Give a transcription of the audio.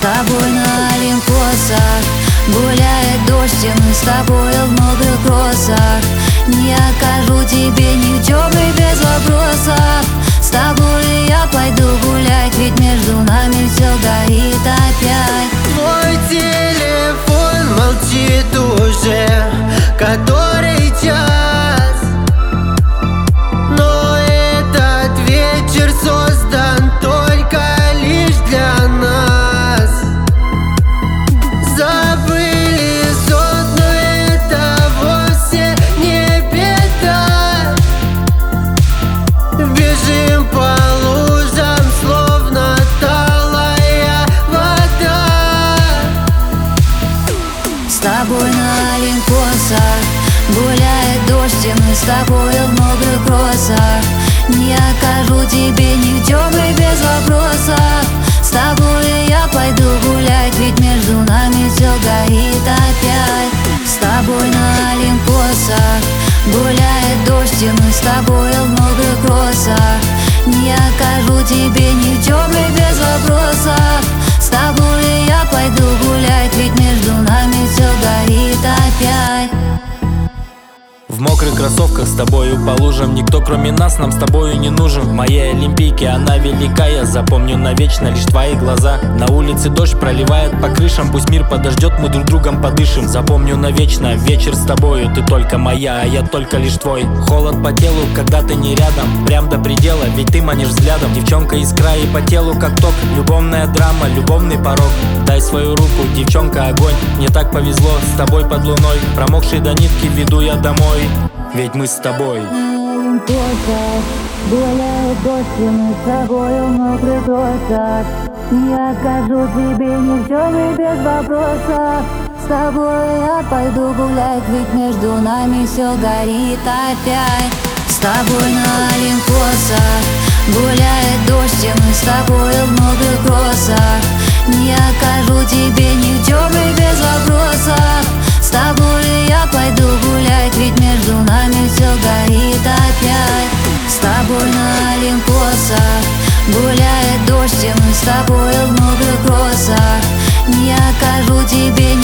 тобой на Олимпосах гуляет дождь, и мы с тобой в мокрых кросах. Не окажу тебе ни в чем и без вопросов. С тобой я пойду гулять, ведь между нами все горит опять. Твой телефон молчит уже который час, но этот вечер создан только лишь для нас. Забыли сон, но это вовсе не беда. Бежим по лужам, словно талая вода. С тобой на Олимпосах гуляет дождь, и мы с тобой в мокрых кросах. Не окажу тебе ни в чем и без вопросов. С тобой я пойду гулять, ведь между нами все горит опять. С тобой на Олимпосах гуляет дождь, и мы с тобой в мокрых кросах. Не окажу тебе ни в чем и без вопросов. С тобой я пойду гулять, ведь между нами все горит опять. В мокрых кроссовках с тобою по лужам. Никто кроме нас нам с тобою не нужен. В моей Олимпийке она велика, я запомню навечно лишь твои глаза. На улице дождь проливает по крышам, пусть мир подождет, мы друг другом подышим. Запомню навечно вечер с тобою, ты только моя, а я только лишь твой. Холод по телу, когда ты не рядом, прям до предела, ведь ты манишь взглядом. Девчонка искра и по телу как ток, любовная драма, любовный порог. Дай свою руку, девчонка, огонь. Мне так повезло с тобой под луной, промокший до нитки веду я домой, ведь мы с тобой. Гуляет дождь, и мы с тобой в мокрых кросах. Не окажу тебе ни в чем и без вопросов. С тобой я пойду гулять, ведь между нами все горит опять. С тобой на Олимпосах гуляет дождь, и мы с тобой в мокрых кросах. Не окажу тебе ни в чем и без вопросов. С тобой я пойду гулять, ведь между нами все горит опять. С тобой на Олимпосах гуляет дождь, и мы с тобой в мокрых кросах. Не окажу тебе